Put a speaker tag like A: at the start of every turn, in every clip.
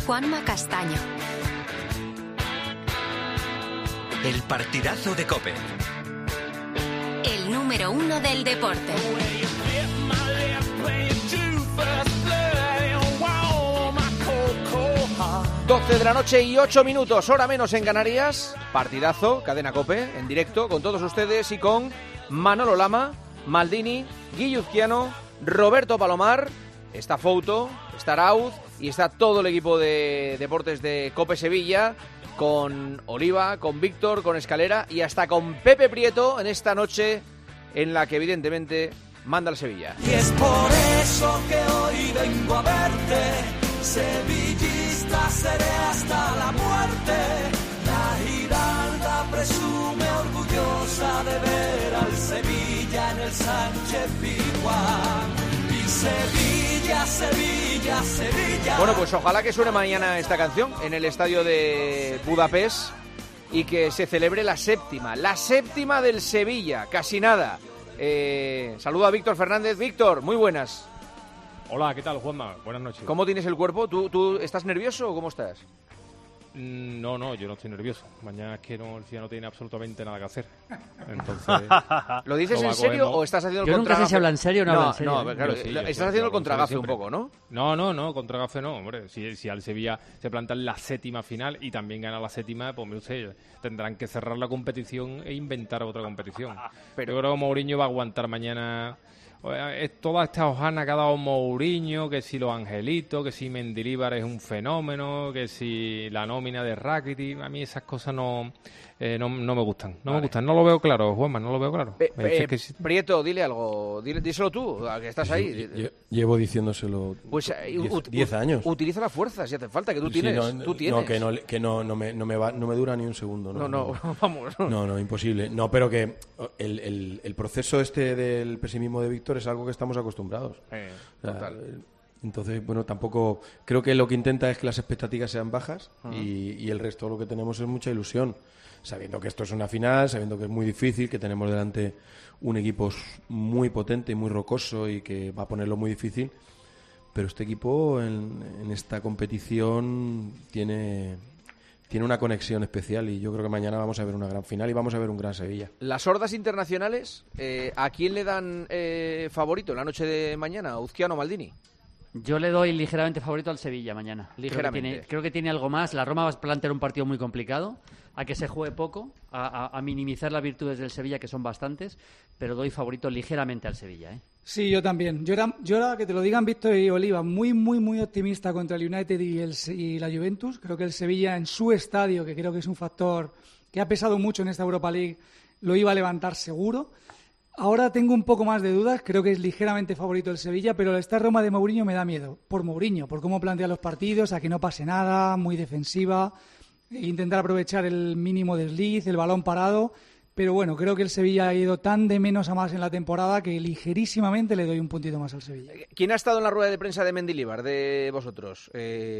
A: Juanma Castaño.
B: El partidazo de COPE.
A: El número 1 del deporte.
C: 12 de la noche y 8 minutos, hora menos en Canarias. Partidazo, cadena COPE, en directo, con todos ustedes y con Manolo Lama, Maldini, Guilluzquiano, Roberto Palomar, está Fouto, está Arauz y está todo el equipo de deportes de COPE Sevilla, con Oliva, con Víctor, con Escalera y hasta con Pepe Prieto en esta noche en la que evidentemente manda el Sevilla.
D: Y es por eso que hoy vengo a verte, sevillista seré hasta la muerte. La Giralda presume orgullosa de ver al Sevilla en el Sánchez Pizjuán. Y Sevilla, Sevilla, Sevilla.
C: Bueno, pues ojalá que suene mañana esta canción en el estadio de Budapest y que se celebre la séptima del Sevilla, casi nada. Saludo a Víctor Fernández. Víctor, muy buenas.
E: Hola, ¿qué tal, Juanma? Buenas noches.
C: ¿Cómo tienes el cuerpo? ¿Tú estás nervioso o cómo estás?
E: No, yo no estoy nervioso. Mañana es que el Sevilla no tiene absolutamente nada que hacer. Entonces,
C: ¿lo dices en serio o estás haciendo el contragafe?
F: Yo nunca sé si habla en serio o no habla en serio.
C: No, claro,
E: sí,
C: estás haciendo el contragafe un poco, ¿no?
E: No, contragafe no, hombre. Si al Sevilla se planta en la séptima final y también gana la séptima, pues no sé, tendrán que cerrar la competición e inventar otra competición. Pero yo creo que Mourinho va a aguantar mañana. Toda esta hojana que ha dado Mourinho, que si los angelitos, que si Mendilibar es un fenómeno, que si la nómina de Rakitic, a mí esas cosas no me gustan. No me gustan, no lo veo claro, Juanma, no lo veo claro.
C: Prieto, dile algo, díselo tú, que estás ahí.
G: Yo llevo diciéndoselo 10 años.
C: Utiliza la fuerza si hace falta, que tú tienes.
G: No, no me dura ni un segundo.
C: Vamos.
G: No, imposible. No, pero que el proceso este del pesimismo de Víctor es algo que estamos acostumbrados.
C: Total.
G: Entonces, bueno, tampoco... Creo que lo que intenta es que las expectativas sean bajas y el resto lo que tenemos es mucha ilusión. Sabiendo que esto es una final, sabiendo que es muy difícil, que tenemos delante un equipo muy potente y muy rocoso y que va a ponerlo muy difícil, pero este equipo en esta competición tiene una conexión especial y yo creo que mañana vamos a ver una gran final y vamos a ver un gran Sevilla.
C: Las hordas internacionales, ¿a quién le dan favorito en la noche de mañana? ¿Uzquiano o Maldini?
F: Yo le doy ligeramente favorito al Sevilla mañana.
C: Ligeramente.
F: Creo que tiene algo más. La Roma va a plantear un partido muy complicado, a que se juegue poco, a minimizar las virtudes del Sevilla, que son bastantes, pero doy favorito ligeramente al Sevilla.
H: Sí, yo también. Yo era, que te lo digan Víctor y Oliva, muy, muy, muy optimista contra el United y la Juventus. Creo que el Sevilla en su estadio, que creo que es un factor que ha pesado mucho en esta Europa League, lo iba a levantar seguro. Ahora tengo un poco más de dudas, creo que es ligeramente favorito el Sevilla, pero esta Roma de Mourinho me da miedo. Por Mourinho, por cómo plantea los partidos, a que no pase nada, muy defensiva, intentar aprovechar el mínimo desliz, el balón parado. Pero bueno, creo que el Sevilla ha ido tan de menos a más en la temporada que ligerísimamente le doy un puntito más al Sevilla.
C: ¿Quién ha estado en la rueda de prensa de Mendilibar, de vosotros?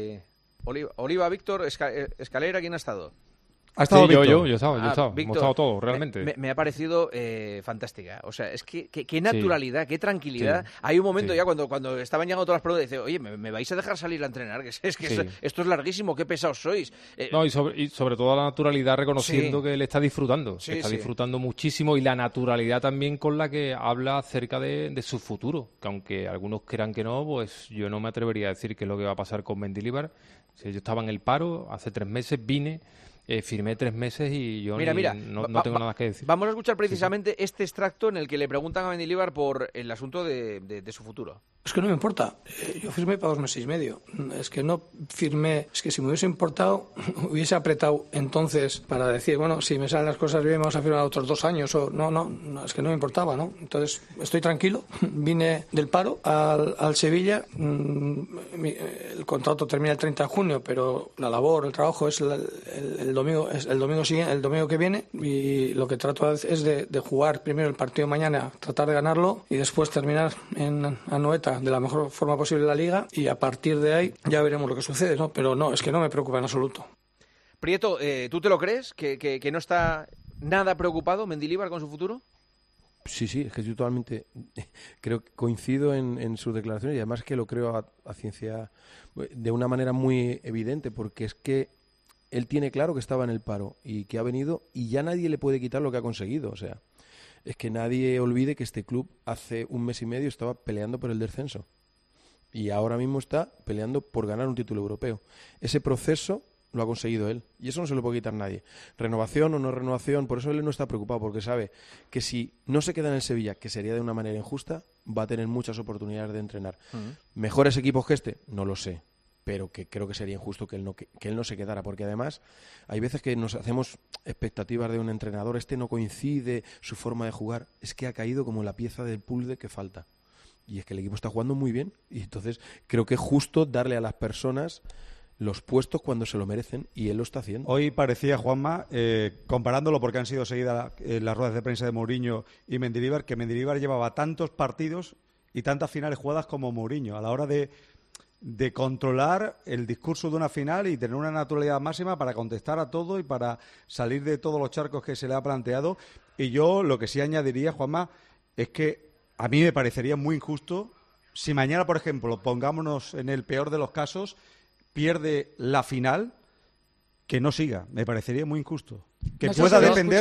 C: Oliva, Víctor, Escalera, ¿quién ha estado?
E: Ha estado yo he estado.
C: Víctor,
E: hemos estado todos, realmente.
C: Me ha parecido fantástica. O sea, es que qué naturalidad, qué tranquilidad. Sí. Hay un momento ya cuando estaban llegando todas las preguntas, dice, oye, ¿me vais a dejar salir a entrenar? Que esto es larguísimo, qué pesados sois.
E: Y sobre todo la naturalidad, reconociendo que él está disfrutando. Disfrutando muchísimo y la naturalidad también con la que habla acerca de su futuro. Que aunque algunos crean que no, pues yo no me atrevería a decir qué es lo que va a pasar con Mendilibar. Si yo estaba en el paro, hace 3 meses vine... firmé 3 meses y yo no tengo nada que decir.
C: Vamos a escuchar precisamente este extracto en el que le preguntan a Mendilibar por el asunto de su futuro.
I: Es que no me importa. Yo firmé para 2 meses y medio. Es que no firmé... Es que si me hubiese importado, hubiese apretado entonces para decir, bueno, si me salen las cosas bien, vamos a firmar otros 2 años. O no, es que no me importaba, ¿no? Entonces, estoy tranquilo. Vine del paro al Sevilla. El contrato termina el 30 de junio, pero la labor, el trabajo es el domingo que viene, y lo que trato es de jugar primero el partido de mañana, tratar de ganarlo y después terminar en Anoeta de la mejor forma posible la Liga, y a partir de ahí ya veremos lo que sucede, ¿no? Pero no, es que no me preocupa en absoluto.
C: Prieto, ¿tú te lo crees? ¿Que no está nada preocupado Mendilibar con su futuro?
G: Sí, es que yo totalmente creo que coincido en sus declaraciones y además que lo creo a ciencia de una manera muy evidente, porque es que él tiene claro que estaba en el paro y que ha venido y ya nadie le puede quitar lo que ha conseguido. O sea, es que nadie olvide que este club hace un mes y medio estaba peleando por el descenso y ahora mismo está peleando por ganar un título europeo. Ese proceso lo ha conseguido él y eso no se lo puede quitar nadie. Renovación o no renovación, por eso él no está preocupado, porque sabe que si no se queda en el Sevilla, que sería de una manera injusta, va a tener muchas oportunidades de entrenar. ¿Mejores equipos que este? No lo sé, pero que creo que sería injusto que él no se quedara, porque además hay veces que nos hacemos expectativas de un entrenador, este no coincide, su forma de jugar, es que ha caído como la pieza del puzzle que falta. Y es que el equipo está jugando muy bien y entonces creo que es justo darle a las personas los puestos cuando se lo merecen y él lo está haciendo.
J: Hoy parecía, Juanma, comparándolo porque han sido seguidas las ruedas de prensa de Mourinho y Mendilibar, que Mendilibar llevaba tantos partidos y tantas finales jugadas como Mourinho a la hora de controlar el discurso de una final y tener una naturalidad máxima para contestar a todo y para salir de todos los charcos que se le ha planteado. Y yo lo que sí añadiría, Juanma, es que a mí me parecería muy injusto si mañana, por ejemplo, pongámonos en el peor de los casos, pierde la final, que no siga. Me parecería muy injusto. Que pueda depender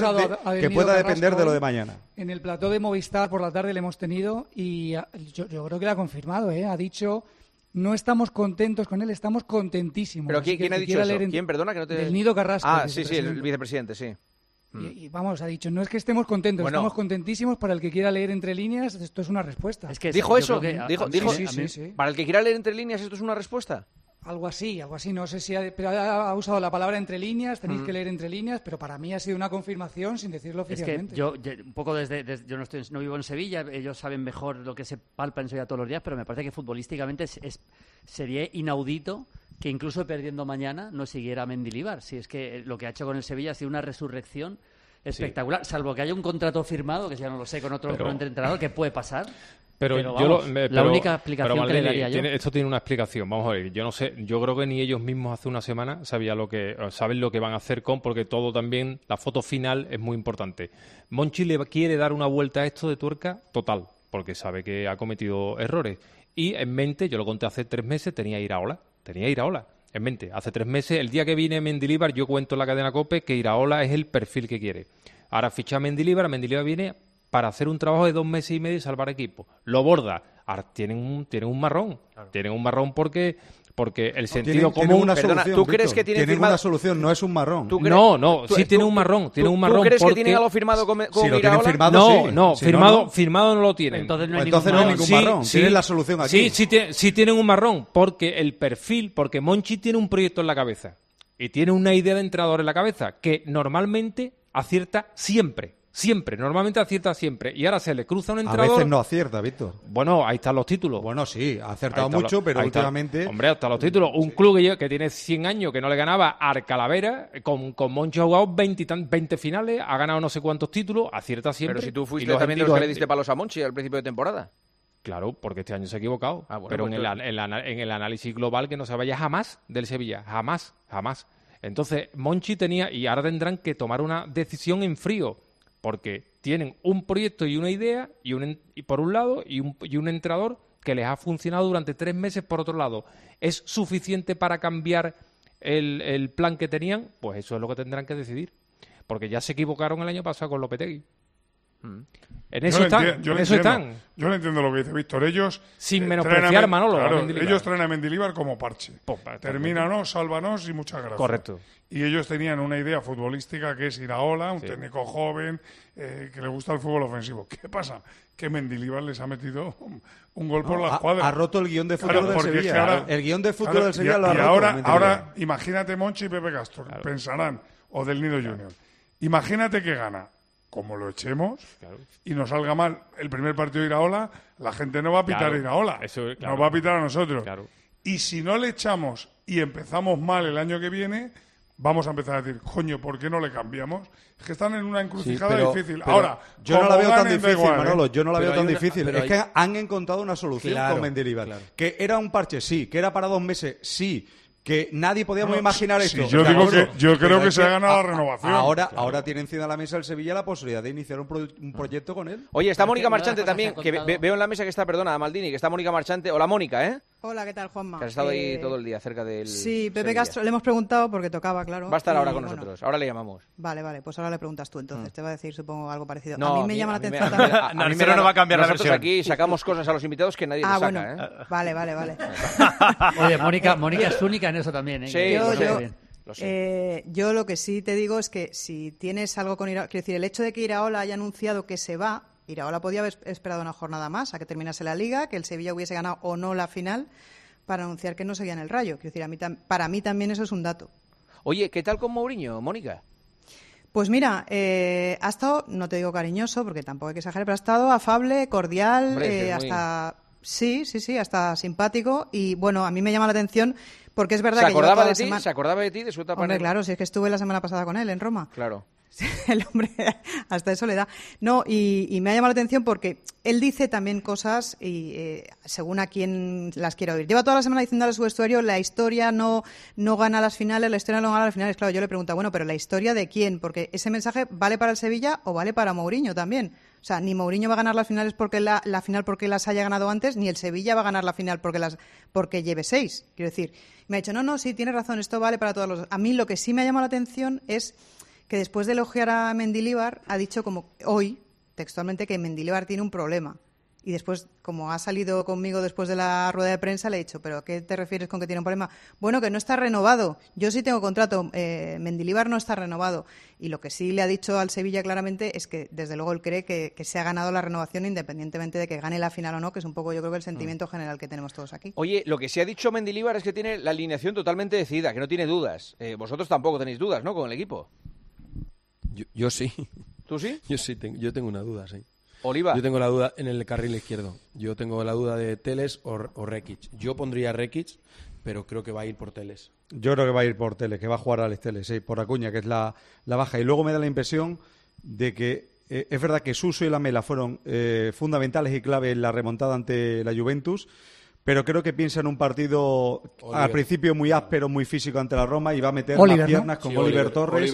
J: de lo de mañana.
H: En el plató de Movistar por la tarde le hemos tenido y yo creo que lo ha confirmado. Ha dicho, no estamos contentos con él, estamos contentísimos.
C: ¿Pero quién ha dicho eso? ¿Quién? Perdona, que no te...
H: Del Nido Carrasco.
C: Sí, el vicepresidente, sí.
H: Y vamos, ha dicho, no es que estemos contentos, estamos contentísimos. Para el que quiera leer entre líneas, esto es una respuesta.
C: Es que ¿dijo eso? Dijo, sí. ¿Para el que quiera leer entre líneas esto es una respuesta?
H: Algo así, no sé si pero ha usado la palabra entre líneas, tenéis que leer entre líneas, pero para mí ha sido una confirmación sin decirlo oficialmente.
F: Es que yo un poco yo no vivo en Sevilla, ellos saben mejor lo que se palpa en Sevilla todos los días, pero me parece que futbolísticamente sería inaudito que incluso perdiendo mañana no siguiera a Mendilibar. Si es que lo que ha hecho con el Sevilla ha sido una resurrección espectacular, salvo que haya un contrato firmado, que ya no lo sé, con otro entrenador, que puede pasar.
E: Pero
F: la única explicación que le daría yo.
E: Esto tiene una explicación. Vamos a ver, yo no sé, yo creo que ni ellos mismos hace una semana saben lo que van a hacer porque todo también, la foto final es muy importante. Monchi le quiere dar una vuelta a esto de tuerca total, porque sabe que ha cometido errores. Y en mente, yo lo conté hace 3 meses, tenía Iraola en mente. Hace 3 meses, el día que viene Mendilibar, yo cuento en la cadena COPE que Iraola es el perfil que quiere. Ahora ficha a Mendilibar viene para hacer un trabajo de 2 meses y medio y salvar equipo. Lo borda. Ahora tienen un marrón. Claro. Tienen un marrón porque el sentido común...
J: Una solución,
C: ¿tú crees que tienen
J: una solución? No es un marrón.
C: Sí
J: tiene un marrón.
C: ¿Tú crees que tienen algo firmado con
J: si lo
C: Iraola?
E: Firmado no lo tienen.
F: Entonces no hay
J: ningún marrón. Tienen la solución aquí.
E: Sí tienen un marrón, porque el perfil, porque Monchi tiene un proyecto en la cabeza y tiene una idea de entrenador en la cabeza que normalmente acierta siempre. Normalmente acierta siempre. Y ahora se le cruza un entrenador...
J: A veces no acierta, Víctor.
E: Bueno, ahí están los títulos.
J: Bueno, sí, ha acertado mucho, pero últimamente...
E: Hombre, hasta los títulos. Un club que tiene 100 años, que no le ganaba a Calavera, con Monchi ha jugado 20 finales, ha ganado no sé cuántos títulos, acierta siempre.
C: Pero si tú fuiste también los que le diste palos a Monchi al principio de temporada.
E: Claro, porque este año se ha equivocado. Pero pues en el análisis global que no se vaya jamás del Sevilla. Jamás. Entonces, Monchi tenía... Y ahora tendrán que tomar una decisión en frío. Porque tienen un proyecto y una idea, y por un lado, y un entrenador que les ha funcionado durante 3 meses por otro lado. ¿Es suficiente para cambiar el plan que tenían? Pues eso es lo que tendrán que decidir. Porque ya se equivocaron el año pasado con Lopetegui. En eso están.
K: Yo no entiendo lo que dice Víctor. Ellos...
E: Sin menospreciar a Manolo.
K: Ellos traen a Mendilibar como parche. Termínanos, sálvanos y muchas gracias.
E: Correcto.
K: Y ellos tenían una idea futbolística que es Iraola, un técnico joven, que le gusta el fútbol ofensivo. ¿Qué pasa? Que Mendilibar les ha metido un gol por la escuadra.
J: Ha roto el guión de fútbol del Sevilla. El guión de fútbol del Sevilla lo ha roto.
K: Y ahora, imagínate Monchi y Pepe Castro, pensarán, o del Nido Junior. Imagínate que gana. Como lo echemos y nos salga mal el primer partido de Iraola, la gente no va a pitar a Iraola, nos va a pitar a nosotros. Y si no le echamos y empezamos mal el año que viene, vamos a empezar a decir, coño, ¿por qué no le cambiamos? Es que están en una encrucijada difícil. Ahora,
J: yo no la veo tan difícil, Manolo, yo no la veo tan difícil. Es que han encontrado una solución con Mendilibar. Que era un parche, sí, que era para 2 meses, sí. que nadie podíamos imaginar esto.
K: Sí, yo creo que se ha ganado la renovación.
J: Ahora tiene encima de la mesa el Sevilla la posibilidad de iniciar un proyecto con él.
C: Oye, está Mónica Marchante también, que veo en la mesa que está, perdona, Maldini, que está Mónica Marchante. Hola, Mónica, ¿eh?
L: Hola, ¿qué tal, Juanma?
C: Que has estado ahí todo el día cerca del...
L: Sí, Pepe
C: Sevilla.
L: Castro, le hemos preguntado porque tocaba, claro.
C: Va a estar ahora con nosotros, ahora le llamamos.
L: Vale, pues ahora le preguntas tú, entonces. Te va a decir, supongo, algo parecido.
C: No,
L: a mí me llama la atención también...
C: A mí no va a cambiar la versión. Aquí sacamos cosas a los invitados que nadie les saca,
L: bueno.
C: ¿eh?
L: Vale.
F: Oye, Mónica es única en eso también, ¿eh?
C: Sí,
L: lo sé. Yo lo que sí te digo es que si tienes algo con Iraola... Quiero decir, el hecho de que Iraola haya anunciado que se va... Iraola podía haber esperado una jornada más a que terminase la Liga, que el Sevilla hubiese ganado o no la final, para anunciar que no seguía en el Rayo. Quiero decir, para mí también eso es un dato.
C: Oye, ¿qué tal con Mourinho, Mónica?
L: Pues mira, ha estado, no te digo cariñoso, porque tampoco hay que exagerar, pero ha estado afable, cordial,
C: Hombre,
L: hasta... Sí, hasta simpático. Y bueno, a mí me llama la atención porque es verdad
C: ¿Se
L: que
C: acordaba
L: yo
C: de ti? ¿Se acordaba de ti, de su etapa?
L: Hombre, claro, si es que estuve la semana pasada con él en Roma.
C: Claro.
L: El hombre, hasta eso le da. No, y me ha llamado la atención porque él dice también cosas y según a quién las quiere oír. Lleva toda la semana diciendo a su vestuario, la historia no gana las finales, la historia no gana las finales. Claro, yo le pregunto, bueno, pero ¿la historia de quién? Porque ese mensaje vale para el Sevilla o vale para Mourinho también. O sea, ni Mourinho va a ganar las finales porque la final porque las haya ganado antes, ni el Sevilla va a ganar la final porque lleve 6. Quiero decir, me ha dicho, no, sí, tienes razón, esto vale para todos los... A mí lo que sí me ha llamado la atención es que después de elogiar a Mendilibar ha dicho como hoy, textualmente, que Mendilibar tiene un problema. Y después, como ha salido conmigo después de la rueda de prensa, le he dicho, ¿pero a qué te refieres con que tiene un problema? Bueno, que no está renovado. Yo sí tengo contrato. Mendilibar no está renovado. Y lo que sí le ha dicho al Sevilla claramente es que, desde luego, él cree que se ha ganado la renovación independientemente de que gane la final o no, que es un poco, yo creo, que el sentimiento general que tenemos todos aquí.
C: Oye, lo que sí ha dicho Mendilibar es que tiene la alineación totalmente decidida, que no tiene dudas. Vosotros tampoco tenéis dudas, ¿no?, con el equipo.
G: Yo sí.
C: ¿Tú sí?
G: Yo tengo una duda, sí.
C: Oliva.
G: Yo tengo la duda en el carril izquierdo. Yo tengo la duda de Teles o Rekic. Yo pondría Rekic, pero creo que va a ir por Teles.
J: Yo creo que va a ir por Teles, que va a jugar Alex Teles, sí, por Acuña, que es la baja. Y luego me da la impresión de que es verdad que Suso y Lamela fueron fundamentales y clave en la remontada ante la Juventus, pero creo que piensa en un partido al principio muy áspero, muy físico ante la Roma y va a meter las piernas, ¿no?, con Oliver Torres,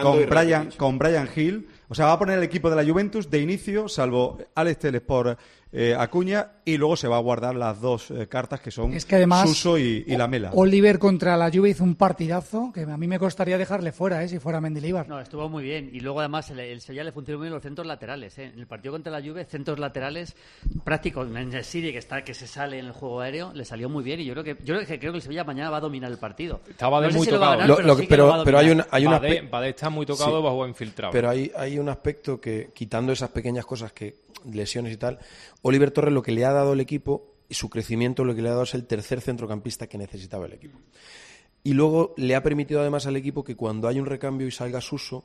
J: con Brian Hill. O sea, va a poner el equipo de la Juventus de inicio, salvo Alex Teles por Acuña, y luego se va a guardar las dos cartas que son Suso y Lamela.
H: Oliver contra la Juve hizo un partidazo que a mí me costaría dejarle fuera, si fuera Mendilibar.
F: No, estuvo muy bien. Y luego además el Sevilla le funcionó muy bien los centros laterales. En el partido contra la Juve, centros laterales prácticos. En el City, que se sale en el juego aéreo, le salió muy bien. Y yo creo que el Sevilla mañana va a dominar el partido.
E: Estaba
F: no sé
E: muy
F: si
E: tocado.
G: Pero hay un
E: Badé está muy tocado, bajo infiltrado.
G: Pero hay un aspecto que, quitando esas pequeñas cosas, que lesiones y tal, Oliver Torres lo que le ha dado el equipo y su crecimiento lo que le ha dado es el tercer centrocampista que necesitaba el equipo. Y luego le ha permitido además al equipo que cuando hay un recambio y salga Suso,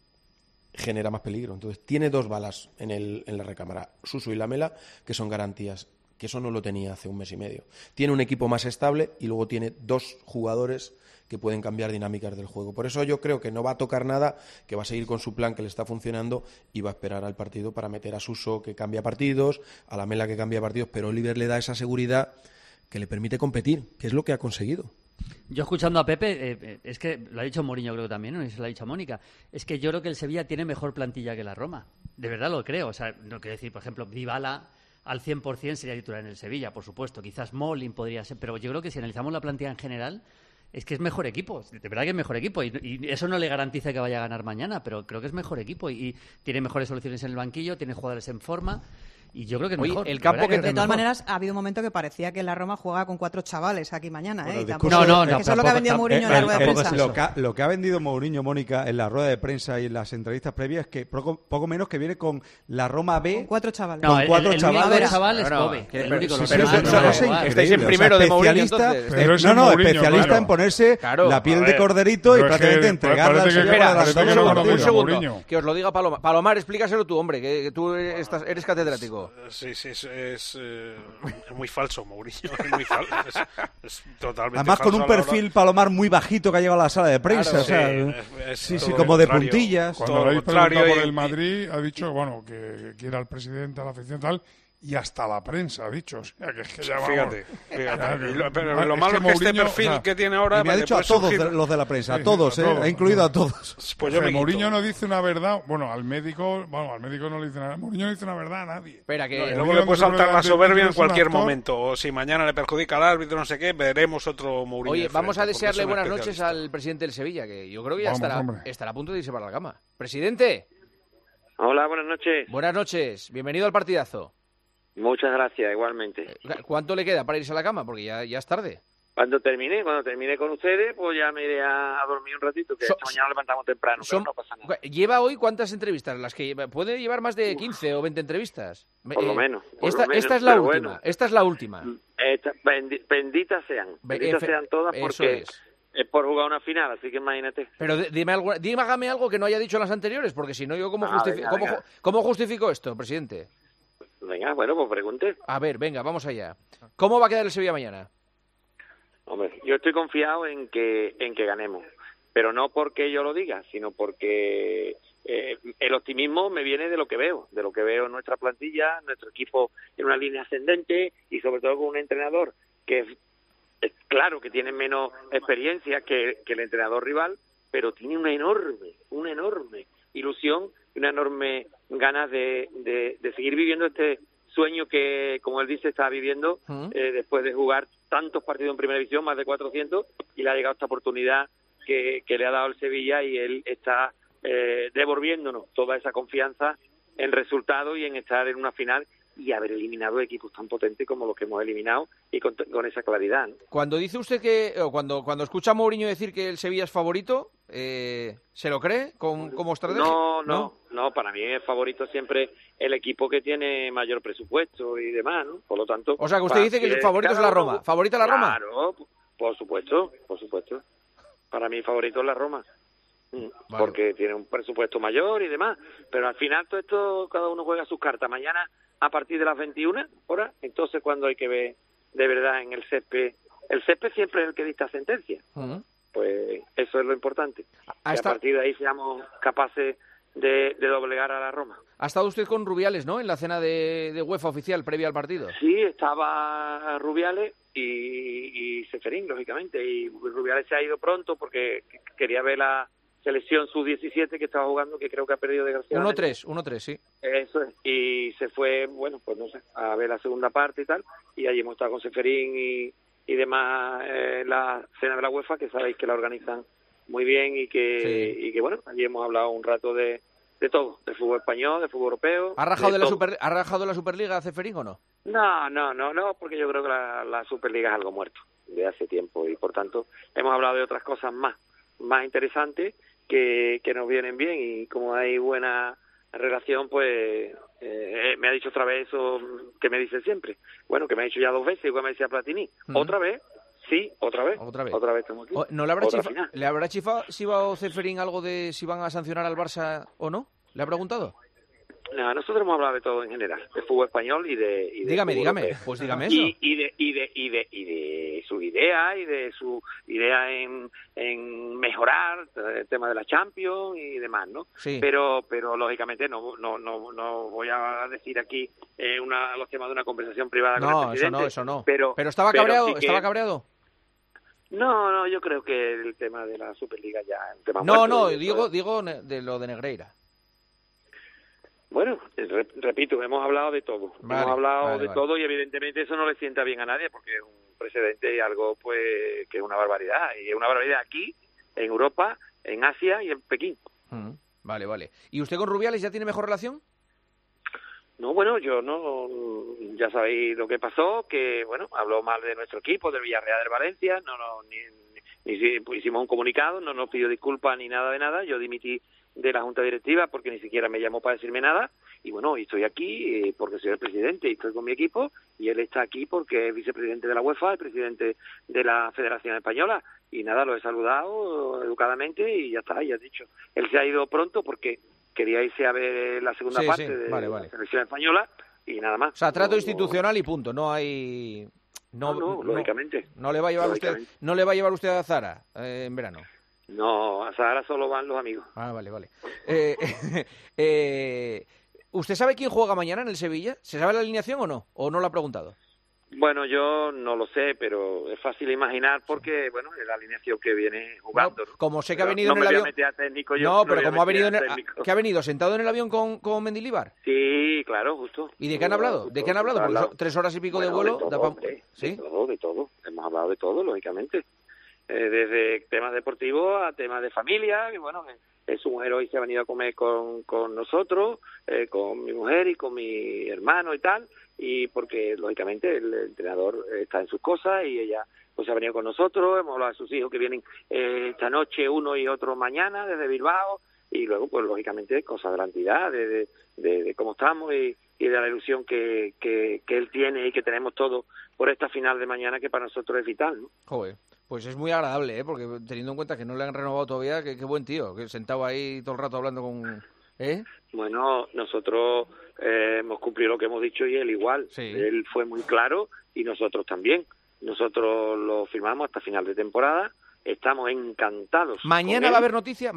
G: genera más peligro. Entonces tiene dos balas en la recámara, Suso y Lamela, que son garantías, que eso no lo tenía hace un mes y medio. Tiene un equipo más estable y luego tiene dos jugadores que pueden cambiar dinámicas del juego. Por eso yo creo que no va a tocar nada, que va a seguir con su plan que le está funcionando y va a esperar al partido para meter a Suso, que cambia partidos, a Lamela, que cambia partidos, pero Oliver le da esa seguridad que le permite competir, que es lo que ha conseguido.
F: Yo escuchando a Pepe, es que lo ha dicho Mourinho creo también, ¿no? Y se lo ha dicho a Mónica, es que yo creo que el Sevilla tiene mejor plantilla que la Roma. De verdad lo creo. O sea, no quiero decir, por ejemplo, Dybala al 100% sería titular en el Sevilla, por supuesto. Quizás Molin podría ser, pero yo creo que si analizamos la plantilla en general, es que es mejor equipo, de verdad que es mejor equipo, y eso no le garantiza que vaya a ganar mañana, pero creo que es mejor equipo y tiene mejores soluciones en el banquillo, tiene jugadores en forma. Y yo creo que es mejor.
C: El campo
L: de todas maneras, ha habido un momento que parecía que la Roma juega con 4 chavales aquí mañana.
F: Bueno,
L: no, eso es lo que ha vendido Mourinho en la rueda de prensa.
J: Lo que ha vendido Mourinho, Mónica, en la rueda de prensa y en las entrevistas previas, es que poco menos que viene con la Roma B.
L: Con 4 chavales.
F: No,
J: con 4 chavales.
F: El chaval es Kobe. El único
C: estáis en primero de Mourinho, entonces.
J: Especialista en ponerse la piel de corderito y prácticamente entregarla al Sevilla.
C: Un segundo, que os lo diga Palomar. Palomar, explícaselo tú, hombre, que tú eres catedrático.
M: Sí, es muy falso, Mourinho. Es muy falso. Es totalmente
J: además
M: falso.
J: con un perfil Palomar muy bajito que ha llegado a la sala de prensa.
M: Claro,
J: sí, como de puntillas.
K: Cuando le habéis preguntado por el Madrid, ha dicho que quiera al presidente, a la afición tal, y hasta la prensa ha dicho. O sea, que es que ya vamos.
M: Fíjate. Pero lo
K: Es
M: malo es que este
K: Mourinho,
M: perfil
K: o sea,
M: que tiene ahora...
J: Y me ha dicho a todos los de la prensa, a todos, ha incluido a todos.
M: Pues yo me
K: Mourinho no dice una verdad, bueno, al médico no le dice nada. Mourinho no dice una verdad a nadie.
C: Espera, que...
M: No, y luego le puede saltar la soberbia en cualquier momento. O si mañana le perjudica al árbitro, no sé qué, veremos otro Mourinho.
C: Oye, vamos a desearle buenas noches
M: especialista.
C: al presidente del Sevilla, que yo creo que ya
K: Vamos,
C: estará a punto de irse para la cama. Presidente.
N: Hola, buenas noches.
C: Buenas noches, bienvenido al partidazo.
N: Muchas gracias, igualmente.
C: ¿Cuánto le queda para irse a la cama? Porque ya es tarde.
N: Cuando termine con ustedes, pues ya me iré a dormir un ratito, que esta mañana nos levantamos temprano, pero no pasa nada.
C: ¿Lleva hoy cuántas entrevistas? Las que puede llevar más de 15 o 20 entrevistas.
N: Por lo menos.
C: Esta es la última.
N: Bueno,
C: esta es la última.
N: Benditas sean todas, porque es por jugar una final, así que imagínate.
C: Pero dígame algo que no haya dicho en las anteriores, porque si no yo
N: venga.
C: ¿cómo justifico esto, presidente?
N: Venga, bueno, pues pregunte.
C: A ver, venga, vamos allá. ¿Cómo va a quedar el Sevilla mañana?
N: Hombre, yo estoy confiado en que ganemos, pero no porque yo lo diga, sino porque el optimismo me viene de lo que veo en nuestra plantilla, nuestro equipo en una línea ascendente y sobre todo con un entrenador que es claro que tiene menos experiencia que el entrenador rival, pero tiene una enorme ilusión y una enorme ganas de seguir viviendo este sueño que, como él dice, está viviendo después de jugar tantos partidos en Primera División, más de 400, y le ha llegado esta oportunidad que le ha dado el Sevilla y él está devolviéndonos toda esa confianza en resultados y en estar en una final y haber eliminado equipos tan potentes como los que hemos eliminado y con esa claridad, ¿no?
C: Cuando dice usted cuando escucha a Mourinho decir que el Sevilla es favorito, ¿se lo cree como estrategia?
N: No, para mí es favorito siempre el equipo que tiene mayor presupuesto y demás, ¿no? Por lo tanto...
C: O sea, que usted dice que el favorito es la Roma. ¿Favorita la Roma?
N: Claro, por supuesto. Para mí favorito es la Roma. Vale. Porque tiene un presupuesto mayor y demás. Pero al final todo esto, cada uno juega sus cartas. Mañana, a partir de las 21 horas, entonces cuando hay que ver de verdad en el césped siempre es el que dicta sentencia. Pues eso es lo importante. Que a partir de ahí seamos capaces de doblegar a la Roma.
C: Ha estado usted con Rubiales, ¿no? En la cena de UEFA oficial previa al partido.
N: Sí, estaba Rubiales y Ceferín, lógicamente. Y Rubiales se ha ido pronto porque quería ver la selección sub-17 que estaba jugando, que creo que ha perdido desgraciadamente.
C: 1-3, sí.
N: Eso es. Y se fue, bueno, pues no sé, a ver la segunda parte y tal. Y allí hemos estado con Ceferín y demás la cena de la UEFA, que sabéis que la organizan muy bien y que bueno, allí hemos hablado un rato de todo, de fútbol español, de fútbol europeo.
C: ¿Ha rajado de la Superliga Ceferín o no?
N: No, porque yo creo que la Superliga es algo muerto de hace tiempo y por tanto hemos hablado de otras cosas más interesantes que nos vienen bien y como hay buena relación, pues me ha dicho otra vez eso que me dice siempre. Bueno, que me ha dicho ya 2 veces, igual me decía Platini. ¿Otra vez? Sí, otra vez estamos aquí.
C: ¿No le habrá chifado Ceferín algo de si van a sancionar al Barça o no? ¿Le ha preguntado?
N: No, nosotros hemos hablado de todo en general, de fútbol español y de
C: dígame,
N: europeo.
C: Pues dígame eso.
N: Y de su idea en mejorar el tema de la Champions y demás, ¿no?
C: Sí.
N: Pero lógicamente no voy a decir aquí los temas de una conversación privada con el presidente.
C: Eso no.
N: Pero
C: estaba cabreado,
N: sí
C: ¿estaba cabreado?
N: No, yo creo que el tema de la Superliga ya es un tema
C: muerto. Digo de lo de Negreira.
N: Bueno, repito, hemos hablado de todo. Hemos hablado de todo y evidentemente eso no le sienta bien a nadie porque es un precedente y algo pues que es una barbaridad. Y es una barbaridad aquí, en Europa, en Asia y en Pekín.
C: Vale. ¿Y usted con Rubiales ya tiene mejor relación?
N: No, bueno, yo no, ya sabéis lo que pasó, que bueno, habló mal de nuestro equipo, del Villarreal del Valencia, ni hicimos un comunicado, no nos pidió disculpas ni nada de nada, yo dimití de la Junta Directiva porque ni siquiera me llamó para decirme nada y bueno, estoy aquí porque soy el presidente y estoy con mi equipo y él está aquí porque es vicepresidente de la UEFA, el presidente de la Federación Española y nada, lo he saludado educadamente y ya está, ya he dicho. Él se ha ido pronto porque quería irse a ver la segunda parte de la Selección Española y nada más.
C: O sea, trato institucional y punto, no hay...
N: No, lógicamente.
C: ¿No le va a llevar usted a Zara en verano?
N: No, a Zara solo van los amigos.
C: Vale. ¿Usted sabe quién juega mañana en el Sevilla? ¿Se sabe la alineación o no? ¿O no lo ha preguntado?
N: Bueno, yo no lo sé, pero es fácil imaginar porque, bueno, es la alineación que viene jugando.
C: No, como sé que ha venido en el avión... pero como ha venido ¿que ha venido sentado en el avión con Mendilibar?
N: Sí, claro, justo.
C: ¿Y de qué han hablado? ¿De qué han hablado? Porque son 3 horas y pico de vuelo.
N: ¿Sí? De todo. Hemos hablado de todo, lógicamente. Desde temas deportivos a temas de familia, que bueno, su mujer hoy se ha venido a comer con nosotros, con mi mujer y con mi hermano y tal, y porque lógicamente el entrenador está en sus cosas y ella pues ha venido con nosotros, hemos hablado de sus hijos que vienen esta noche, uno y otro mañana desde Bilbao, y luego pues lógicamente cosas de la entidad, de cómo estamos y de la ilusión que él tiene y que tenemos todos por esta final de mañana que para nosotros es vital, ¿no?
C: Joder, pues es muy agradable, porque teniendo en cuenta que no le han renovado todavía, qué buen tío, que sentado ahí todo el rato hablando con...
N: Bueno, nosotros hemos cumplido lo que hemos dicho y él igual. Sí. Él fue muy claro y nosotros también. Nosotros lo firmamos hasta final de temporada. Estamos encantados.
C: ¿Mañana va a haber noticia?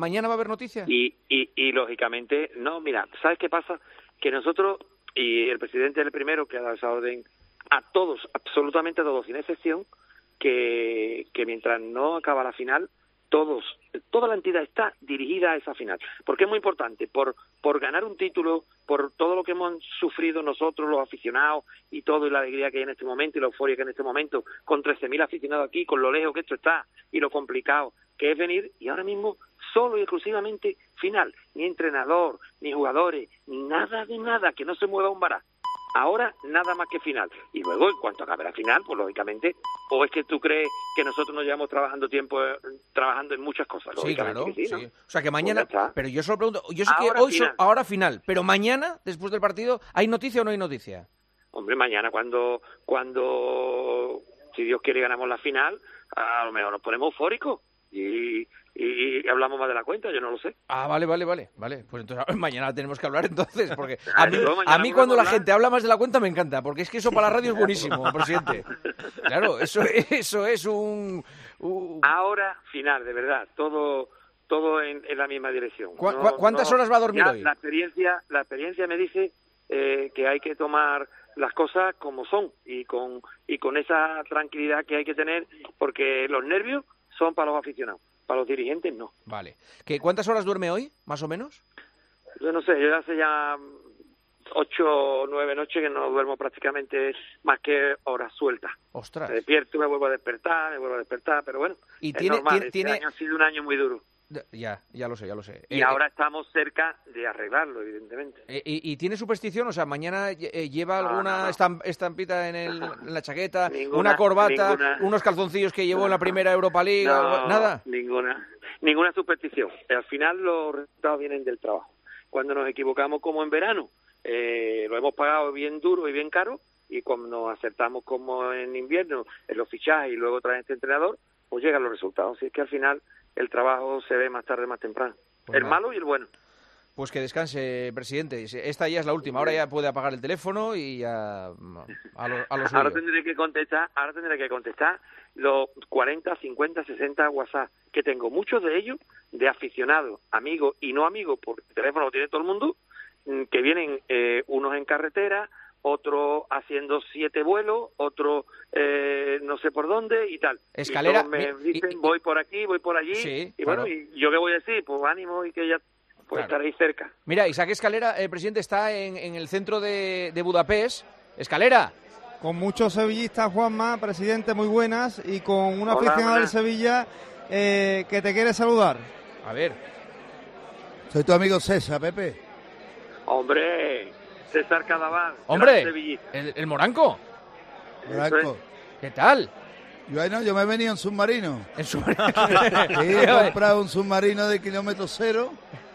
N: Y lógicamente, no, mira, ¿sabes qué pasa? Que nosotros, y el presidente es el primero que ha dado esa orden a todos, absolutamente a todos, sin excepción, que mientras no acaba la final, toda la entidad está dirigida a esa final, porque es muy importante, por ganar un título, por todo lo que hemos sufrido nosotros, los aficionados, y todo, y la alegría que hay en este momento, y la euforia que hay en este momento, con 13.000 aficionados aquí, con lo lejos que esto está, y lo complicado que es venir, y ahora mismo solo y exclusivamente final, ni entrenador, ni jugadores, ni nada de nada, que no se mueva un vará. Ahora nada más que final. Y luego, en cuanto acabe la final, pues lógicamente, o es que tú crees que nosotros nos llevamos trabajando en muchas cosas.
C: Sí, claro,
N: sí, ¿no?
C: O sea, que mañana...
N: Pues
C: pero yo solo pregunto, yo sé que hoy ahora final, pero mañana, después del partido, ¿hay noticia o no hay noticia?
N: Hombre, mañana cuando si Dios quiere, ganamos la final, a lo mejor nos ponemos eufóricos y hablamos más de la cuenta, yo no lo sé.
C: Ah, vale. Pues entonces mañana tenemos que hablar entonces, porque a mí cuando la gente habla más de la cuenta me encanta, porque es que eso para la radio es buenísimo, presidente. Claro, eso es un...
N: Ahora, final, de verdad, todo en la misma dirección.
C: ¿Cuántas horas va a dormir hoy?
N: La experiencia me dice que hay que tomar las cosas como son y con esa tranquilidad que hay que tener, porque los nervios son para los aficionados. Para los dirigentes, no.
C: Vale. ¿Cuántas horas duerme hoy, más o menos?
N: Yo no sé, yo hace ya 8 o 9 noches que no duermo prácticamente más que horas sueltas.
C: ¡Ostras!
N: Me despierto, me vuelvo a despertar, pero bueno,
C: ¿Y
N: es normal. Este año ha sido un año muy duro.
C: Ya lo sé.
N: Y ahora estamos cerca de arreglarlo, evidentemente.
C: ¿Y tiene superstición? O sea, ¿mañana lleva alguna estampita en la chaqueta, una corbata, unos calzoncillos que llevó en la primera Europa League? ¿Nada?
N: Ninguna superstición. Al final los resultados vienen del trabajo. Cuando nos equivocamos como en verano, lo hemos pagado bien duro y bien caro, y cuando nos acertamos como en invierno, en los fichajes y luego traen este entrenador, pues llegan los resultados. Así es que al final el trabajo se ve más tarde, más temprano. Pues el malo y el bueno.
C: Pues que descanse, presidente. Esta ya es la última. Ahora ya puede apagar el teléfono y ya a lo suyo.
N: Ahora tendré que contestar los 40, 50, 60 WhatsApp, que tengo muchos de ellos de aficionados, amigos y no amigos, porque el teléfono lo tiene todo el mundo, que vienen unos en carretera, otro haciendo 7 vuelos, otro no sé por dónde y tal.
C: Escalera.
N: Y me dicen, voy por aquí, voy por allí.
C: Sí,
N: y
C: claro.
N: bueno, ¿y yo qué voy a decir? Pues ánimo y que ya puede estar ahí cerca.
C: Mira, Isaac Escalera, presidente, está en el centro de Budapest. Escalera.
O: Con muchos sevillistas, Juanma, presidente, muy buenas, y con una aficionada del Sevilla que te quiere saludar.
C: A ver.
P: Soy tu amigo César, Pepe.
N: Hombre, César Cadaval.
C: Hombre, el Moranco.
P: Moranco.
C: ¿Qué tal?
P: Yo me he venido en submarino.
C: ¿En submarino?
P: Sí, he comprado un submarino de kilómetro cero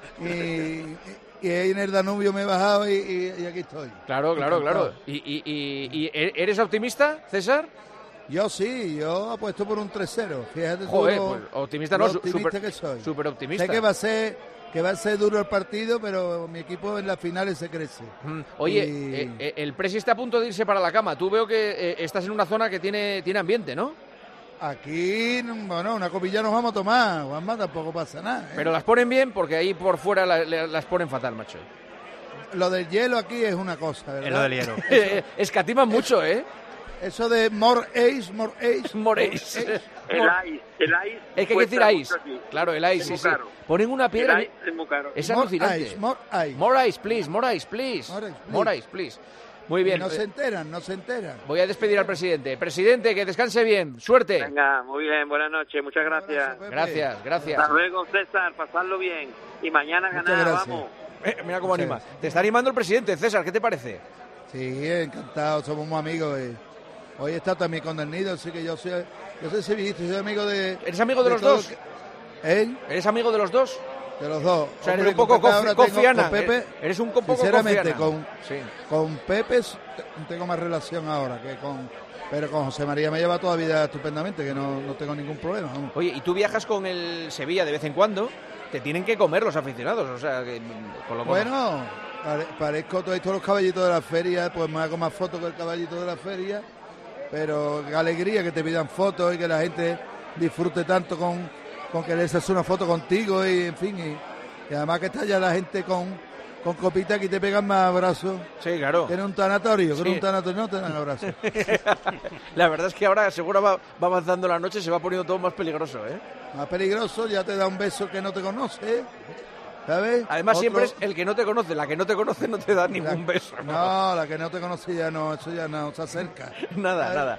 P: y ahí en el Danubio me he bajado y aquí estoy.
C: Claro. ¿Y eres optimista, César?
P: Yo sí, yo apuesto por un 3-0. Fíjate.
C: Joder, pues optimista no,
P: que soy.
C: Súper optimista.
P: Sé que va a ser duro el partido, pero mi equipo en las finales se crece.
C: Oye, el Presi está a punto de irse para la cama. Tú veo que estás en una zona que tiene ambiente, ¿no?
P: Aquí, bueno, una copilla nos vamos a tomar, Juanma, tampoco pasa nada.
C: Pero las ponen bien, porque ahí por fuera las ponen fatal, macho.
P: lo del hielo aquí es una cosa, ¿verdad?
C: Es lo del hielo. Escatiman mucho, ¿eh?
P: Eso de more ace.
N: El ice.
C: Es que hay que decir ice. Claro, el ice, sí. Ponen una piedra.
N: El ice es muy caro.
C: Es alucinante. More ice, please. More ice, please. Muy bien.
P: No se enteran.
C: Voy a despedir al presidente. Presidente, que descanse bien. Suerte.
N: Venga, muy bien. Buenas noches. Muchas gracias.
C: Gracias.
N: Hasta luego, César. Pasadlo bien. Y mañana ganar, vamos.
C: Mira cómo anima. Te está animando el presidente, César. ¿Qué te parece?
P: Sí, encantado. Somos muy amigos. Hoy he estado también con el Nido, así que yo soy sevillista, soy amigo de...
C: ¿Eres amigo de los dos? ¿Eres amigo de los dos?
P: De los dos.
C: O sea, eres un poco confiana.
P: Pepe,
C: eres un poco
P: sinceramente,
C: confiana.
P: con Pepe tengo más relación ahora que con... Pero con José María me lleva toda la vida estupendamente, que no tengo ningún problema.
C: Oye, y tú viajas con el Sevilla de vez en cuando, te tienen que comer los aficionados, o sea... Que,
P: bueno, parezco todos los caballitos de la feria, pues me hago más fotos que el caballito de la feria... Pero qué alegría que te pidan fotos y que la gente disfrute tanto con que les hace una foto contigo y en fin, y además que está ya la gente con copitas que te pegan más abrazos.
C: Sí, claro.
P: Que en un tanatorio, no te dan abrazos.
C: La verdad es que ahora seguro va avanzando la noche, se va poniendo todo más peligroso, ¿eh?
P: Más peligroso, ya te da un beso que no te conoce, ¿sabes?
C: Además siempre es el que no te conoce, la que no te conoce no te da ningún beso.
P: No, la que no te conoce ya no, eso ya no se acerca.
C: Nada.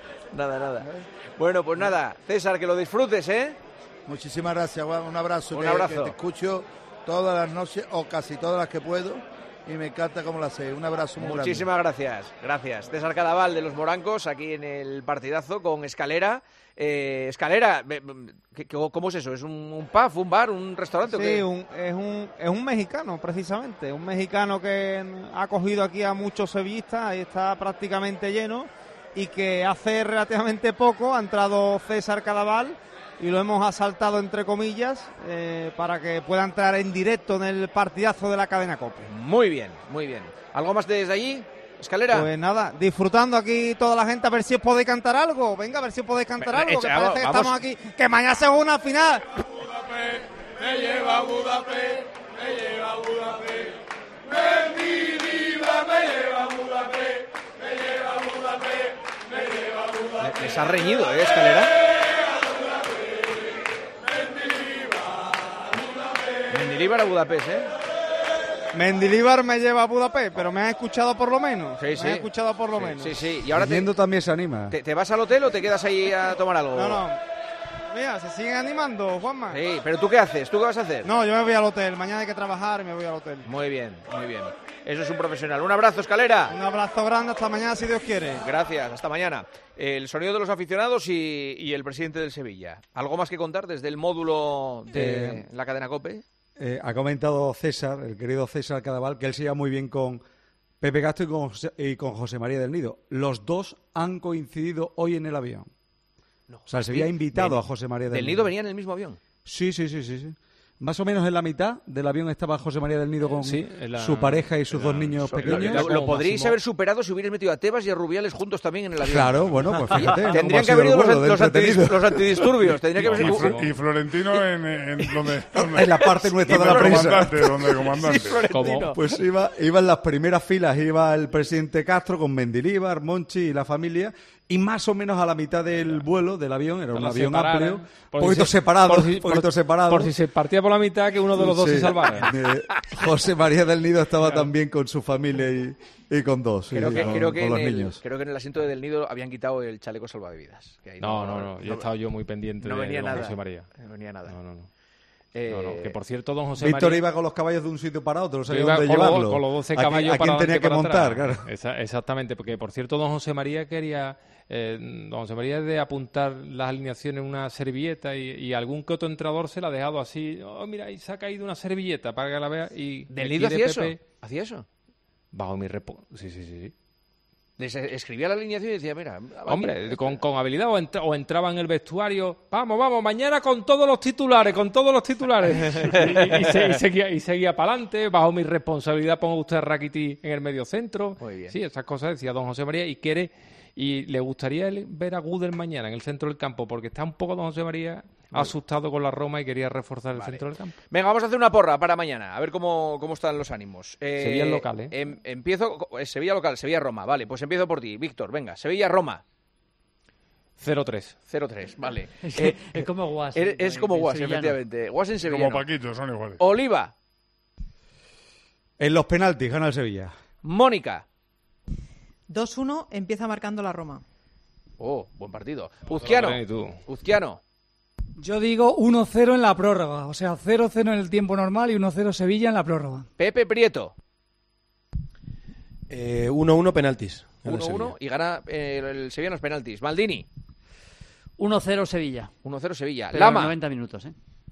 C: Bueno, pues nada, César, que lo disfrutes, ¿eh?
P: Muchísimas gracias, Juan, un abrazo.
C: Un abrazo.
P: Que te escucho todas las noches, o casi todas las que puedo, y me encanta cómo las sé. Un abrazo muy grande.
C: Muchísimas gracias. César Cadaval de los Morancos, aquí en el partidazo con Escalera. Escalera, ¿cómo es eso? ¿Es un pub, un bar, un restaurante?
O: Sí, es un mexicano, precisamente. Un mexicano que ha acogido aquí a muchos sevillistas y está prácticamente lleno. Y que hace relativamente poco ha entrado César Cadaval y lo hemos asaltado, entre comillas, para que pueda entrar en directo en el partidazo de la cadena COPE.
C: Muy bien. ¿Algo más desde allí? Escalera.
O: Pues nada, disfrutando aquí toda la gente, a ver si os podéis cantar algo. Venga, a ver si os podéis cantar algo, que parece que estamos aquí, que mañana se juega una final.
D: Me lleva a Budapest, Mendilibar me lleva a Budapest,
C: Les ha reñido, Escalera. Mendilibar a Budapest,
O: Mendilibar me lleva a Budapest, pero me han escuchado por lo menos.
C: Sí.
O: Me han escuchado por lo menos.
C: Sí. Y ahora
J: también se anima.
C: ¿Te vas al hotel o te quedas ahí a tomar algo?
O: No. Mira, se siguen animando, Juanma.
C: Sí, pero ¿tú qué haces? ¿Tú qué vas a hacer?
O: No, yo me voy al hotel. Mañana hay que trabajar y me voy al hotel.
C: Muy bien. Eso es un profesional. Un abrazo, Escalera.
O: Un abrazo grande. Hasta mañana, si Dios quiere.
C: Gracias. Hasta mañana. El sonido de los aficionados y el presidente del Sevilla. ¿Algo más que contar desde el módulo de la cadena COPE?
J: Ha comentado César, el querido César Cadaval, que él se lleva muy bien con Pepe Castro y con José María del Nido. Los dos han coincidido hoy en el avión.
C: No.
J: O sea, se había invitado a José María del Nido.
C: ¿Del Nido venía en el mismo avión?
J: Sí. Más o menos en la mitad del avión estaba José María del Nido con su pareja y sus dos niños pequeños.
C: Lo podríais haber superado si hubierais metido a Tebas y a Rubiales juntos también en el avión.
J: Claro, bueno, pues fíjate.
C: Tendrían que haber ido los antidisturbios.
K: Y Florentino en donde
J: en la parte nuestra de la prensa.
K: Comandante.
J: Pues iba en las primeras filas, iba el presidente Castro con Mendilibar, Monchi y la familia. Y más o menos a la mitad del vuelo del avión, era un avión amplio, un poquito separado.
E: Por si se partía por la mitad, que uno de los dos se salvara.
J: José María del Nido estaba también con su familia y con dos,
C: creo que
J: con los niños.
C: Creo que en el asiento del Nido habían quitado el chaleco salvavidas. Que ahí
E: no, yo he estado yo muy pendiente de don José María.
C: No venía nada.
E: No, que por cierto, don José
J: Víctor
E: María...
J: iba con los caballos de un sitio para otro, no sabía dónde
E: con
J: llevarlo.
E: Con los 12 caballos
J: ¿A quién tenía que montar? Claro.
E: Exactamente, porque por cierto, don José María quería... don José María de apuntar las alineaciones en una servilleta y algún que otro entrenador se la ha dejado así. Oh, mira, y se ha caído una servilleta para que la vea. Y
C: ¿Del Nido hacía eso? ¿Hacía eso?
E: Bajo mi Sí.
C: Escribía la alineación y decía, mira...
E: Hombre, con habilidad o entraba en el vestuario, vamos, mañana con todos los titulares. y seguía para adelante, bajo mi responsabilidad pongo usted a Rakiti en el medio centro.
C: Muy bien.
E: Sí, esas cosas decía don José María y le gustaría ver a Gudel mañana en el centro del campo, porque está un poco don José María asustado con la Roma y quería reforzar el centro del campo.
C: Venga, vamos a hacer una porra para mañana, a ver cómo están los ánimos.
E: Sevilla local, ¿eh?
C: Empiezo, Sevilla local, Sevilla-Roma, vale, pues empiezo por ti, Víctor, venga, Sevilla-Roma.
E: 0-3.
C: 0-3, vale.
F: Es como Guas.
C: Es como Guas, efectivamente. Guas en Sevilla.
K: Como Paquito, son iguales.
C: Oliva.
J: En los penaltis gana el Sevilla.
C: Mónica.
L: 2-1, empieza marcando la Roma.
C: Oh, buen partido. Uzquiano.
H: Yo digo 1-0 en la prórroga, o sea, 0-0 en el tiempo normal y 1-0 Sevilla en la prórroga.
C: Pepe Prieto.
G: 1-1 penaltis.
C: 1-1 y gana el Sevilla en los penaltis. Maldini.
F: 1-0 Sevilla.
C: 1-0 Sevilla.
F: Pero
C: Lama.
F: 90 minutos,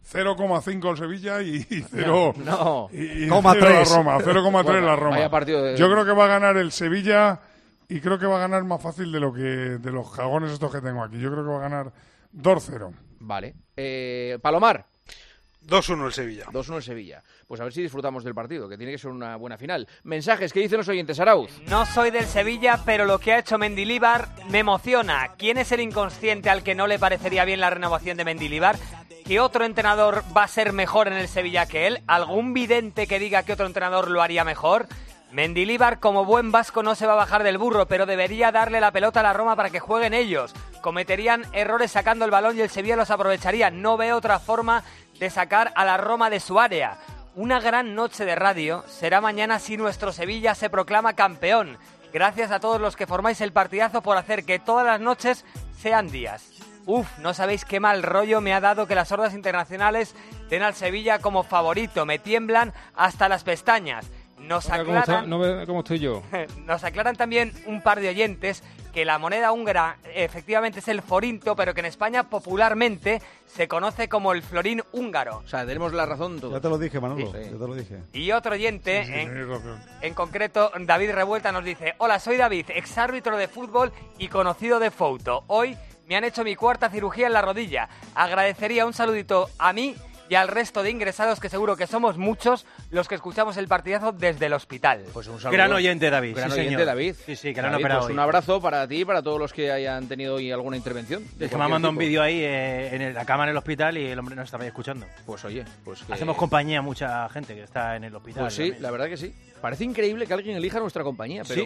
K: 0,5 el Sevilla y 0
C: no.
K: Y 0 la Roma. 0,3 la Roma.
C: Vaya partido de...
K: Yo creo que va a ganar el Sevilla y creo que va a ganar más fácil de los cagones estos que tengo aquí. Yo creo que va a ganar 2-0.
C: Vale. Palomar.
M: 2-1 el Sevilla.
C: 2-1 el Sevilla. Pues a ver si disfrutamos del partido, que tiene que ser una buena final. Mensajes, ¿qué dicen los oyentes, Arauz?
Q: No soy del Sevilla, pero lo que ha hecho Mendilibar me emociona. ¿Quién es el inconsciente al que no le parecería bien la renovación de Mendilibar? ¿Qué otro entrenador va a ser mejor en el Sevilla que él? ¿Algún vidente que diga que otro entrenador lo haría mejor? Mendilibar, como buen vasco, no se va a bajar del burro, pero debería darle la pelota a la Roma para que jueguen ellos. Cometerían errores sacando el balón y el Sevilla los aprovecharía. No veo otra forma de sacar a la Roma de su área. Una gran noche de radio será mañana si nuestro Sevilla se proclama campeón. Gracias a todos los que formáis el partidazo por hacer que todas las noches sean días. Uf, no sabéis qué mal rollo me ha dado que las hordas internacionales den al Sevilla como favorito. Me tiemblan hasta las pestañas. Nos aclaran,
E: ¿No ve cómo estoy yo?
Q: Nos aclaran también un par de oyentes que la moneda húngara efectivamente es el forinto, pero que en España popularmente se conoce como el florín húngaro.
C: O sea, tenemos la razón todos.
J: Ya te lo dije, Manolo,
C: Sí.
J: ya te lo dije.
Q: Y otro oyente, en concreto David Revuelta, nos dice: hola, soy David, exárbitro de fútbol y conocido de foto. Hoy me han hecho mi cuarta cirugía en la rodilla. Agradecería un saludito a mí y al resto de ingresados, que seguro que somos muchos los que escuchamos el partidazo desde el hospital.
C: Pues un saludo.
R: Gran oyente, David.
C: Gran
R: sí,
C: oyente,
R: señor.
C: David.
R: Sí, que lo han
C: David,
R: operado
C: pues
R: hoy.
C: un abrazo para ti y para todos los que hayan tenido hoy alguna intervención.
R: Es que me ha mandado un vídeo ahí en la cama en el hospital y el hombre nos estaba ahí escuchando.
C: Pues oye, pues que...
R: Hacemos compañía a mucha gente que está en el hospital.
C: Pues sí,
R: también.
C: la verdad que sí. Parece increíble que alguien elija nuestra compañía, pero,
R: Sí.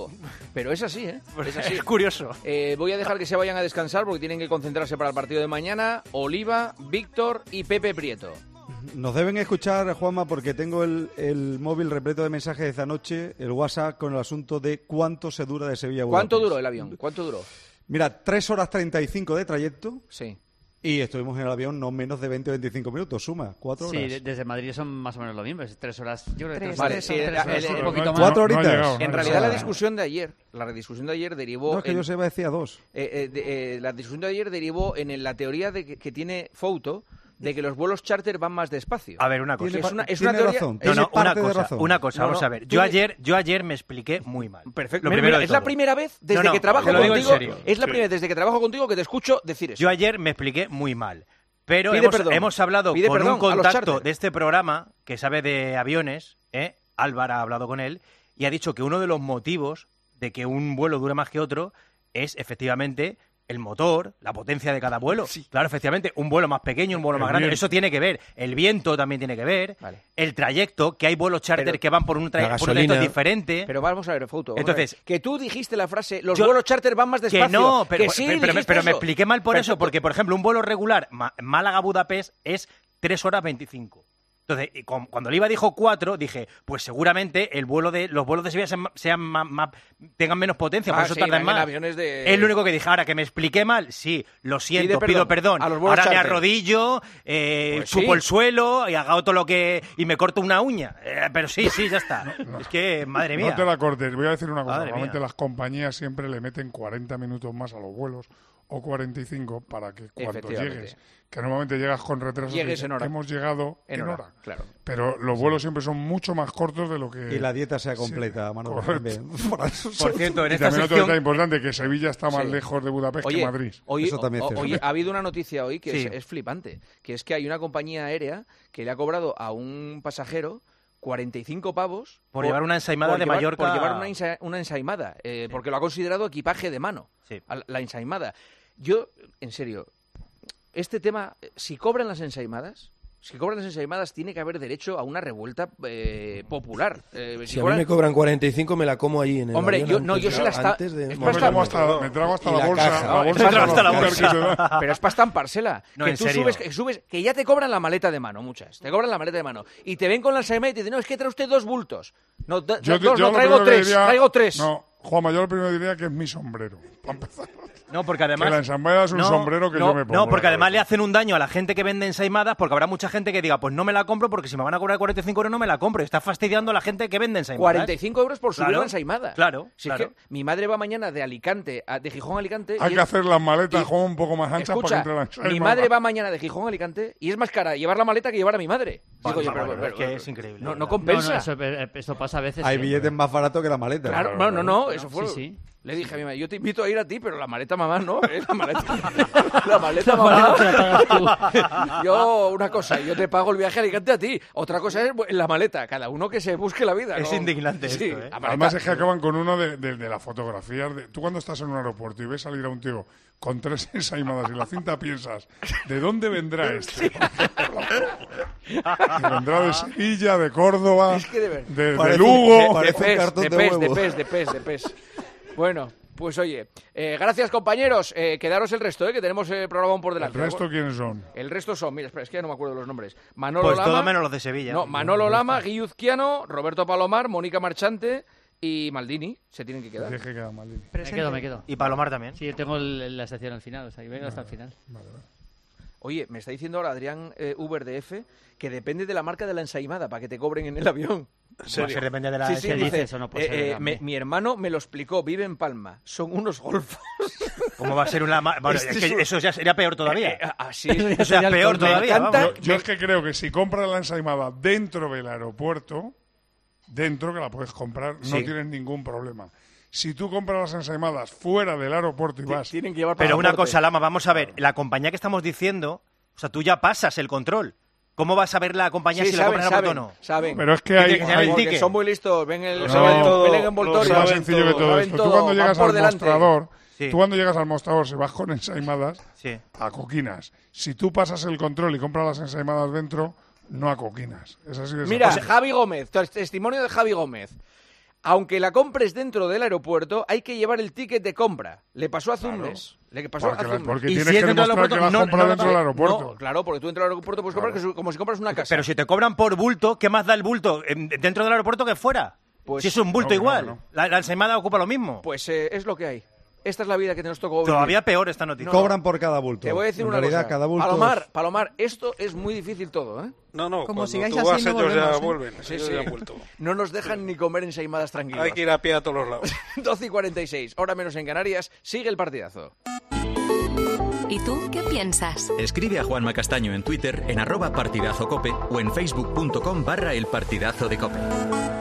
C: pero es así, ¿eh? Es así.
R: Es curioso.
C: Voy a dejar que se vayan a descansar porque tienen que concentrarse para el partido de mañana. Oliva, Víctor y Pepe Prieto.
J: Nos deben escuchar, Juanma, porque tengo el móvil repleto de mensajes de esta noche, el WhatsApp, con el asunto de cuánto se dura de Sevilla a
C: ¿Cuánto
J: Budapest.
C: duró el avión? ¿Cuánto duró?
J: Mira, 3 horas 35 de trayecto.
C: Sí.
J: Y estuvimos en el avión no menos de 20 o 25 minutos, suma, 4 horas.
F: Sí, desde Madrid son más o menos lo mismo, es 3 horas. Yo creo que
L: Tres,
C: Vale,
L: tres
C: sí,
L: horas.
F: un poquito más.
J: 4 horitas.
C: En realidad la discusión de ayer derivó...
J: No, es que yo se iba a decir a 2.
C: la discusión de ayer derivó en la teoría de que tiene Fouto de que los vuelos charter van más despacio.
R: A ver, una cosa.
C: Es una teoría...
R: Una cosa, vamos a ver. Yo ayer me expliqué muy mal.
C: Perfecto.
R: Lo primero de
C: es la
R: todo.
C: primera vez desde que trabajo
R: te lo digo en
C: contigo.
R: serio.
C: Es la primera vez desde que trabajo contigo que te escucho decir eso.
R: Yo ayer me expliqué muy mal. Pero
C: Pide perdón.
R: hemos hablado
C: Pide
R: con
C: perdón
R: un
C: a los
R: contacto
C: charter.
R: de este programa que sabe de aviones, Álvaro ha hablado con él, y ha dicho que uno de los motivos de que un vuelo dure más que otro es efectivamente el motor, la potencia de cada vuelo. Sí. Claro, efectivamente, un vuelo más pequeño, un vuelo más grande, eso tiene que ver. El viento también tiene que ver. Vale. El trayecto, que hay vuelos charter que van por un trayecto diferente.
C: Pero vamos a ver, Fouto.
R: Entonces,
C: que tú dijiste la frase, los vuelos charter van más despacio.
R: Que no, pero,
C: sí,
R: pero me expliqué mal por
C: Perfecto.
R: eso, porque, por ejemplo, un vuelo regular Málaga-Budapest es 3 horas 25. Entonces, cuando el IVA dijo 4, dije, pues seguramente los vuelos de Sevilla tengan menos potencia, por eso tardan más. Es lo único que dije. Ahora, que me expliqué mal, sí, lo siento, pido perdón. Ahora me arrodillo, chupo el suelo y hago todo lo que... y me corto una uña. Pero sí, ya está. Es que, madre mía.
K: No te la cortes. Voy a decir una cosa.
R: Madre
K: Normalmente
R: mía.
K: las compañías siempre le meten 40 minutos más a los vuelos o 45 para que cuando llegues, que normalmente llegas con retraso,
C: llegues en hora.
K: Hemos llegado en hora.
C: Claro.
K: Pero los vuelos siempre son mucho más cortos de lo que...
J: Y la dieta sea completa, Manolo.
R: Por cierto, en
K: y
R: esta
K: también otro
R: sección...
K: detalle importante, que Sevilla está más
C: Sí.
K: lejos de Budapest
C: Oye,
K: que Madrid.
J: Eso también es cierto.
C: Oye, ha habido una noticia hoy que
R: Sí.
C: es flipante, que es que hay una compañía aérea que le ha cobrado a un pasajero 45 pavos
R: Por llevar una ensaimada de Mallorca.
C: Por llevar una ensaimada, porque lo ha considerado equipaje de mano,
R: Sí.
C: la ensaimada. Yo, en serio, este tema, si cobran las ensaimadas, tiene que haber derecho a una revuelta popular.
G: Si a mí me cobran 45, me la como allí en el
C: Hombre,
G: avión
C: yo se la está...
K: Me trago hasta la bolsa.
C: Pero es para estampársela.
R: No,
C: que
R: en
C: tú
R: serio.
C: subes, que ya te cobran la maleta de mano, muchas. Te cobran la maleta de mano. Y te ven con la ensaimada y te dicen, no, es que trae usted 2 bultos. No, traigo 3, traigo 3.
K: No, Juanma, yo lo primero diría que es mi sombrero, para empezar.
R: No, porque además...
K: Que la ensaimada es un sombrero que yo me pongo.
R: No, porque además le hacen un daño a la gente que vende ensaimadas, porque habrá mucha gente que diga, pues no me la compro porque si me van a cobrar 45 euros no me la compro. Está fastidiando a la gente que vende ensaimadas.
C: 45 euros por subir la ensaimada.
R: Claro,
C: Si es que mi madre va mañana de Gijón a Alicante...
K: Hay que hacer las maletas, Juan, un poco más anchas para que entre la ensaimada.
C: Mi madre va mañana de Gijón a Alicante y es más cara llevar la maleta que llevar a mi madre. Digo yo,
R: es que es increíble.
C: No compensa.
F: Eso pasa a veces.
J: Hay billetes más baratos que la maleta.
C: Claro, no, eso fue...
F: Sí.
C: Le dije a mi madre, yo te invito a ir a ti, pero la maleta mamá no, la maleta mamá. Yo, una cosa, yo te pago el viaje a Alicante a ti. Otra cosa es la maleta, cada uno que se busque la vida.
R: Es indignante
C: sí,
R: esto, ¿eh?
K: Además es que acaban con uno de las fotografías. Tú cuando estás en un aeropuerto y ves salir a un tío con 3 ensaimadas y la cinta piensas, ¿de dónde vendrá este? Vendrá de Sevilla, de Córdoba,
C: es que
K: de Lugo.
C: De PES. Bueno, pues oye, gracias compañeros, quedaros el resto, que tenemos el programa por delante.
K: ¿El resto quiénes son?
C: El resto son, mira, espera, es que ya no me acuerdo de los nombres. Manolo
R: Pues
C: Lama,
R: todo menos los de Sevilla.
C: No, Manolo Lama, Guillo Uzquiano, Roberto Palomar, Mónica Marchante y Maldini. Se tienen que quedar.
K: Deje que queda Maldini.
F: Me quedo.
R: Y Palomar también.
F: Sí, tengo la sección al final, o sea, que vengo hasta el final.
K: Vale.
C: Oye, me está diciendo ahora Adrián Uber de F que depende de la marca de la ensaimada para que te cobren en el avión.
R: Se depende de la...
C: Sí,
F: ¿Qué
C: dice,
F: dices? Eso no puede ser.
C: mi hermano me lo explicó, vive en Palma, son unos golfos.
R: ¿Cómo va a ser una... Bueno, es que eso ya sería peor todavía.
C: Así
R: Eso sería peor todavía.
K: Yo es que creo que si compras la ensaimada dentro del aeropuerto, dentro que la puedes comprar, no tienes ningún problema. Si tú compras las ensaimadas fuera del aeropuerto y vas...
C: Tienen que llevar
R: Pero
C: pasaporte.
R: una cosa, Lama, vamos a ver. La compañía que estamos diciendo, o sea, tú ya pasas el control. ¿Cómo vas a ver la compañía si la compras en el aeropuerto o no?
C: Saben.
K: Pero es que hay...
C: Porque son muy listos, ven el envoltorio.
K: Es más sencillo que todo esto. Tú cuando llegas al mostrador...
R: Sí.
K: Tú cuando llegas al mostrador, si vas con ensaimadas,
R: Sí.
K: acoquinas. Si tú pasas el control y compras las ensaimadas dentro, no acoquinas. Es así de
C: Mira,
K: sencillo.
C: Javi Gómez, testimonio de Javi Gómez. Aunque la compres dentro del aeropuerto, hay que llevar el ticket de compra. Le pasó a Zumbes.
K: Porque tienes que demostrar que la has comprado dentro del aeropuerto.
C: No, claro, porque tú dentro del aeropuerto puedes comprar como si compras una casa.
R: Pero si te cobran por bulto, ¿qué más da el bulto dentro del aeropuerto que fuera?
C: Pues,
R: si es un bulto
K: no,
R: igual.
K: no.
R: La ensaimada ocupa lo mismo.
C: Pues es lo que hay. Esta es la vida que nos tocó vivir.
R: Todavía peor esta noticia.
J: Cobran por cada bulto.
C: Te voy a decir
J: en
C: una
J: realidad,
C: cosa.
J: cada bulto
C: Palomar, esto es muy difícil todo, ¿eh?
M: No,
L: Como
M: cuando
L: sigáis
M: tú
L: así,
M: vas,
L: no
M: ellos ya
L: volvemos,
M: vuelven.
C: Sí,
M: ellos
C: sí.
M: ya han vuelto.
C: No nos dejan ni comer ensaimadas tranquilos.
M: Hay que ir a pie a todos los lados.
C: 12:46, hora menos en Canarias. Sigue el partidazo.
A: ¿Y tú qué piensas?
B: Escribe a Juanma Castaño en Twitter en @partidazocope o en facebook.com/elpartidazo de Cope.